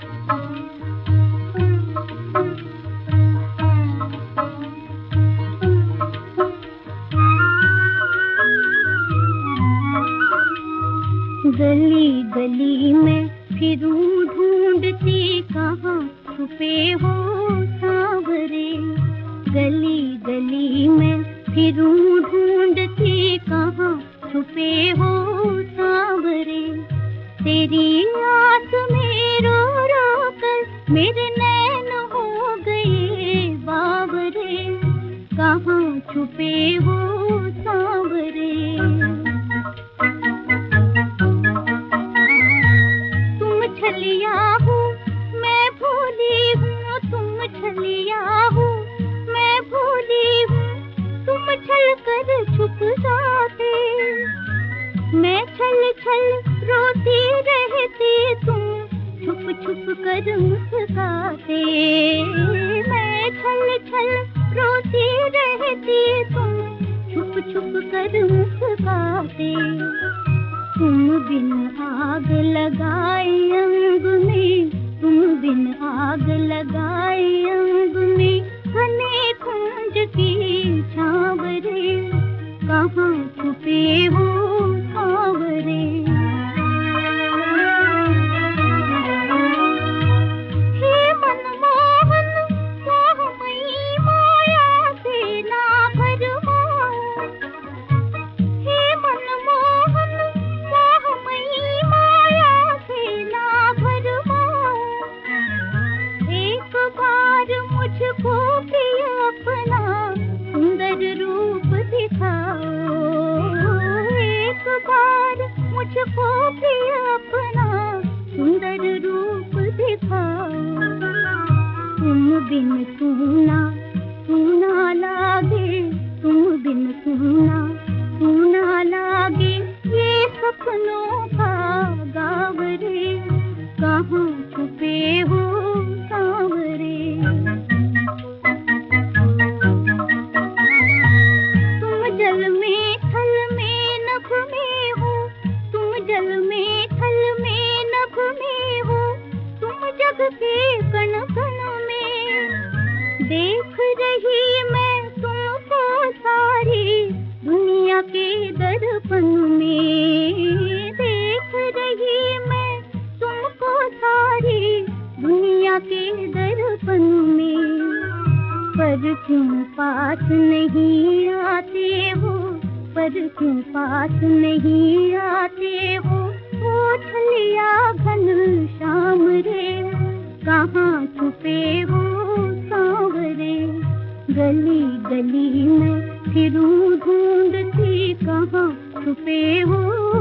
गली गली में फिरूं ढूंढती कहाँ छुपे हो सांवरे। गली गली में फिरूं ढूंढती कहाँ छुपे हो सांवरे। तेरी आस में रो रो कर मेरे नैन हो गए बावरे। कहाँ छुपे हो सांवरे। छलिया हूँ मैं भूली हूँ, तुम छलिया हूँ मैं भूली हूँ। तुम छल कर छुप जाते, मैं छल छल रोती रहती, तुम छुप छुप कर मुस्काते। मैं छल छल रोती रहती, तुम छुप छुप कर मुस्काते। तुम बिन आग लगाए अंग में, तुम बिन आग लगाए अंग में, घने कुंज की छावरे। कहाँ छुपे हो सांवरे। हे मनमोहन मोहमयी माया से ना भरमाओ। हे मनमोहन मोहमयी माया से ना भरमाओ। एक बार मुझको भी अपना सुंदर रूप दिखाओ। एक बार मुझको भी अपना सुंदर रूप दिखाओ। तुम बिन सूना सूना लागे, तुम बिन सूना सूना लागे ये सपनों का गाँव रे। कहाँ छुपे हो सांवरे। तुम जल में थल में नभ में हो, तुम जल में थल में नभ में हो। तुम जग के कण कण में, देख रही मैं तुमको सारी दुनिया के दर्पण में। देख रही मैं तुमको सारी दुनिया के दर्पण में। पर क्यों पास नहीं आते हो, पर क्यों पास नहीं आते हो। ओ छलिया घन श्याम रे, कहाँ छुपे हो सांवरे। गली गली में फिरूं ढूंढती कहाँ छुपे हो